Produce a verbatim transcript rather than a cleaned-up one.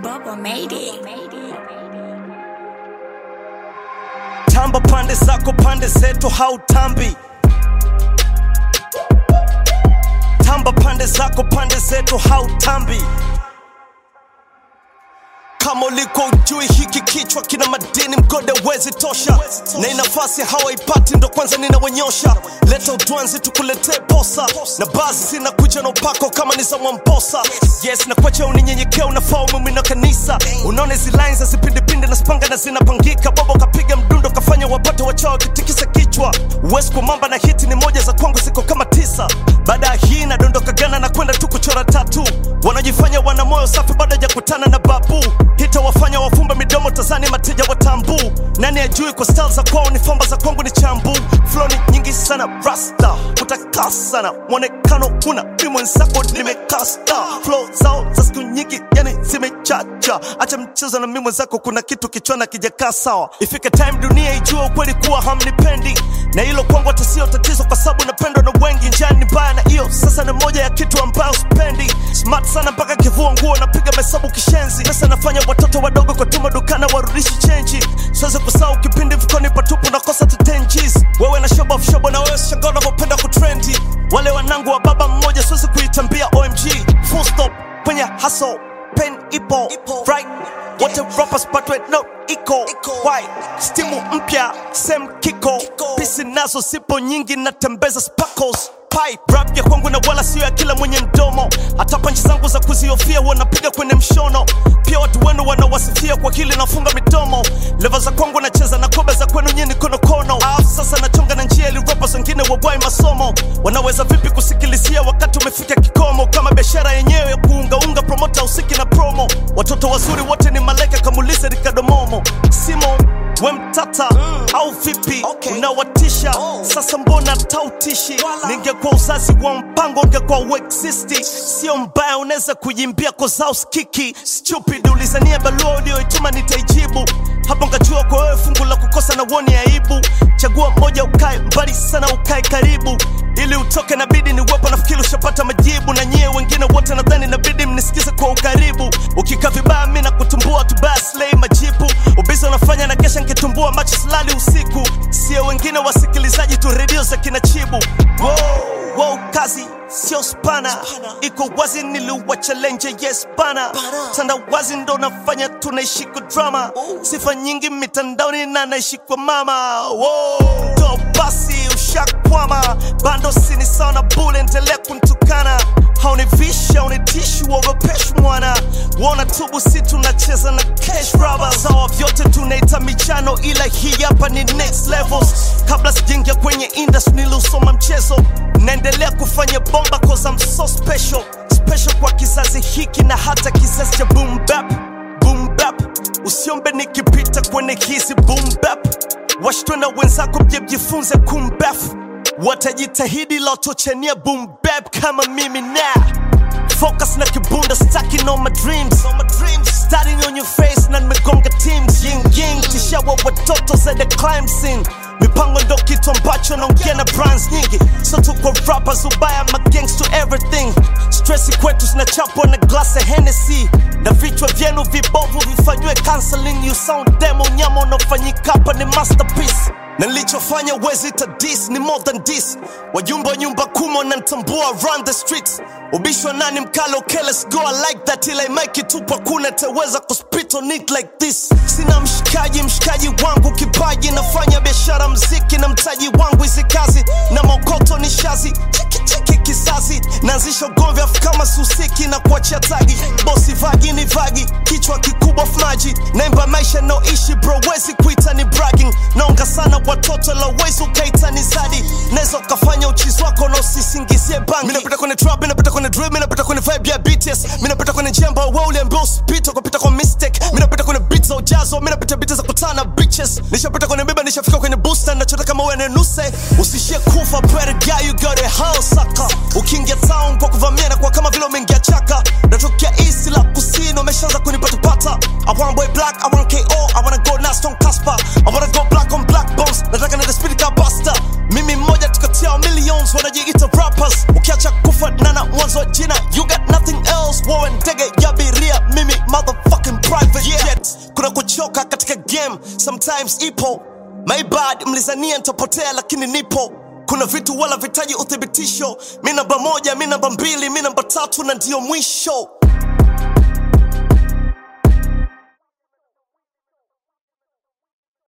Bubba made it. Tamba pande zako pande zetu hautambi. Tamba pande zako pande zetu hautambi. Kama uliko ujui hiki kichwa kina madini mgode wezi tosha. Na inafasi hawaipati ndo kwanza ninawanyosha. Leta utuanzi tukulete posa. Na bazi zina kuja na upako kama ni za mwamposa. Yes na kwacha uninyenyekea unafaa umumina kanisa. Unaone zi lines za zipindi pindi na spanga na zinapangika. Bobo kapiga mdundo kafanya wapate wachawa kitikisa kichwa. Uwezi kumamba na hiti ni moja za kwangu ziko kama tisa. Baada hii na dondoka gana na kwenda tu kuchora tatu. Wanajifanya wana moyo safi baada ya kutana na babu. Hita wafanya wafumba midomo tazani mateja watambu. Nani ajui kwa style za kwao ni famba za kwangu ni chambu. Flow ni nyingi sana rasta. Utakasa sana mwonekano una mimi nsako nimekasta. Flow zao za siku nyingi yani zimechacha. Acha mchezo na mimi zako kuna kitu kichwana kijakaa sawa. Ifike time dunia ijue ukweli kuwa hamnipendi. Na hilo kwangu hata sio tatizo kwa sababu napendwa na wengi. Njani mbaya na iyo sasa ni moja ya kitu ambayo spendi. Smart sana mpaka kivua nguo napiga mesabu kishenzi. Pesa nafanya watoto wadogo kwa tuma dukana warudishi chenji. Siwezi kusahau kipindi mfukoni patupu na kosa to ten G's. Wewe na shobo of shobo na wewe shangao unavyopenda kutrendi. Wale wanangu wa baba mmoja siwezi kuitambia O M G. Full stop kwenye hustle pen ipo right. Wote rappers but wait no iko why stimu mpya same kiko pisi nazo sipo nyingi na tembeza sparkles pipe rap ya kwangu na wala sio ya kila mwenye mdomo. Hata panchi zangu za kuziofia wanapiga kwenye mshono. Pia watu wenu wanawasifia kwa kile nafunga midomo. Level za kwangu nacheza na kobe za kwenu nyinyi kono kono. Ah sasa nachonga na njia ili rappers wengine wabwai masomo. Wanaweza vipi kusikilizia wakati umefika kikomo. Kama biashara yenyewe ya kuunga unga promoter usiki na promo. Watoto wazuri wote ni malaika kamulize Ricardo Momo. Simo we mtata mm. au vipi okay. Unawatisha oh. Sasa mbona tautishi ningekuwa uzazi wa mpango ungekuwa uexisti. Sio mbaya unaweza kujimbia koza uskiki. Stupid ulizania balua ulioituma nitaijibu. Hapo ngajua kwa wewe fungu la kukosa na woni aibu. Chagua moja ukae mbali sana ukae karibu. Ili utoke na bidi ni wepo nafikiri ushapata majibu. Na nyie wengine wote nadhani na bidi mnisikize kwa ukaribu. Ukika vibaya mimi na kutumbua tu basi lay majibu. Ubizo unafanya na kesha nkitumbua macho silali usiku. Sio wengine wasikilizaji tu radio za kinachibu. Wow, wow kazi sio spana. Iko wazi niliwa challenge yes bana. Tanda wazi ndo nafanya tunaishi kwa drama. Sifa nyingi mitandaoni na naishi kwa mama. Wow, ndo basi ushakwama. Bando sini sana bule endelea kuntukana. Haunivisha unitishu uogopeshu mwana. Wana tubu si tunacheza na cash robbers. Sawa vyote tunaita michano ila hii hapa ni next levels. Kabla sijingia kwenye industry nilusoma mchezo. Naendelea kufanya bomba cause I'm so special. Special kwa kizazi hiki na hata kizazi cha boom bap. Boom bap. Usiombe nikipita kwenye hizi boom bap. Washtwe na wenzako mjifunze kumbaf. Watajitahidi la utochania boom bap kama mimi na focus na kibunda stacking on my dreams. On my dreams starting on your face na nimegonga teams. Ying ying tishawa watoto za the climb scene. Mipango ndo kitu ambacho naongea na brands nyingi. So tuko rappers ubaya ma gangs to everything. Stressi kwetu zinachapwa na glass ya Hennessy. Na vichwa vyenu vibovu vifanywe counseling. You sound demo nyama unafanyika hapa ni masterpiece. Na nilichofanya wezi ita this ni more than this. Wajumba nyumba kumo na ntambua around the streets. Ubishwa nani mkalo okay let's go I like that till I make it up. Hakuna teweza kuspit on it like this. Sina mshikaji mshikaji wangu kipaji. Nafanya biashara mziki na mtaji wangu hizi kazi. Na mokoto ni shazi chiki chiki kizazi. Naanzisha ugomvi afu kama susiki na kuachia tagi. Bosi vagi ni vagi kichwa kikubwa fmaji. Naimba maisha no ishi bro wezi kuita ni bragging. Naonga sana watoto la wezi ukaita ni zadi. Nezo kafanya uchizi wako na usisingizie bangi. Mina pita kwenye trap, mina pita kwenye drill, mina pita kwenye vibe ya B T S. Mina pita kwenye jamba wa ule ambao usipita kwa pita kwa mistake. Mina pita kwenye beats za ujazo, mina pita beats za kutana bitches. Nisha pita kwenye biba, nisha fika kwenye booster. Nachota kama wewe nuse, usishie kufa better guy you got a house sucker. Ukiingia town kwa kuvamia na kwa kama vile umeingia chaka. Natokea east la kusini, umeshaanza kunipata pata. I want boy black, I want K O, I wanna go Nasty on Casper. I wanna go black on black bones. Nataka na the spirit ka buster. Mimi mmoja tukatia millions wanajiita rappers. Ukiacha kufa nana mwanzo jina you got nothing else. Warren Dege ya biria mimi motherfucking game sometimes ipo. My bad, mlizania nitapotea lakini nipo. Kuna vitu wala vitaji uthibitisho. Mi namba moja, mi namba mbili, mi namba tatu na ndio mwisho.